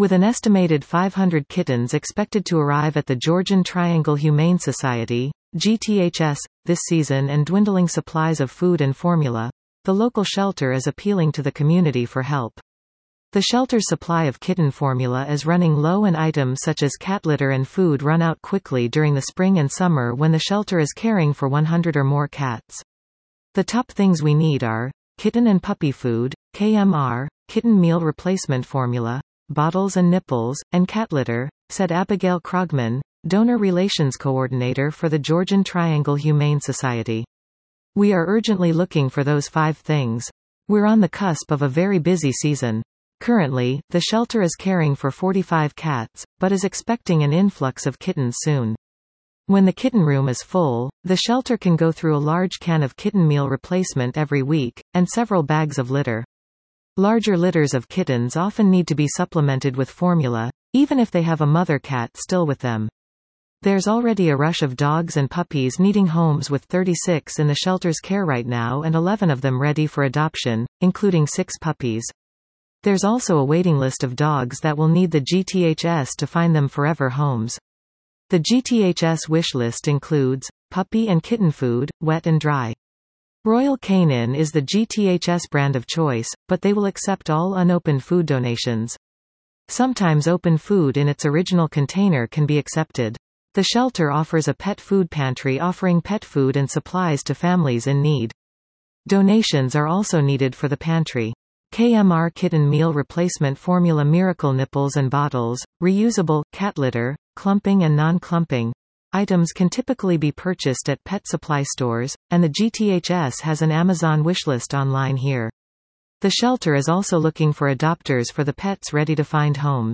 With an estimated 500 kittens expected to arrive at the Georgian Triangle Humane Society, GTHS, this season and dwindling supplies of food and formula, the local shelter is appealing to the community for help. The shelter's supply of kitten formula is running low and items such as cat litter and food run out quickly during the spring and summer when the shelter is caring for 100 or more cats. The top things we need are kitten and puppy food, KMR, kitten meal replacement formula, bottles and nipples, and cat litter, said Abigail Krogman, Donor Relations Coordinator for the Georgian Triangle Humane Society. We are urgently looking for those 5 things. We're on the cusp of a very busy season. Currently, the shelter is caring for 45 cats, but is expecting an influx of kittens soon. When the kitten room is full, the shelter can go through a large can of kitten meal replacement every week, and several bags of litter. Larger litters of kittens often need to be supplemented with formula, even if they have a mother cat still with them. There's already a rush of dogs and puppies needing homes, with 36 in the shelter's care right now and 11 of them ready for adoption, including 6 puppies. There's also a waiting list of dogs that will need the GTHS to find them forever homes. The GTHS wish list includes puppy and kitten food, wet and dry. Royal Canin is the GTHS brand of choice, but they will accept all unopened food donations. Sometimes open food in its original container can be accepted. The shelter offers a pet food pantry offering pet food and supplies to families in need. Donations are also needed for the pantry. KMR kitten meal replacement formula, miracle nipples and bottles, reusable, cat litter, clumping and non-clumping items can typically be purchased at pet supply stores, and the GTHS has an Amazon wishlist online here. The shelter is also looking for adopters for the pets ready to find homes.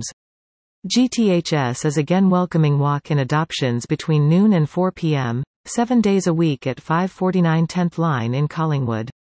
GTHS is again welcoming walk-in adoptions between noon and 4 p.m., 7 days a week at 549 10th Line in Collingwood.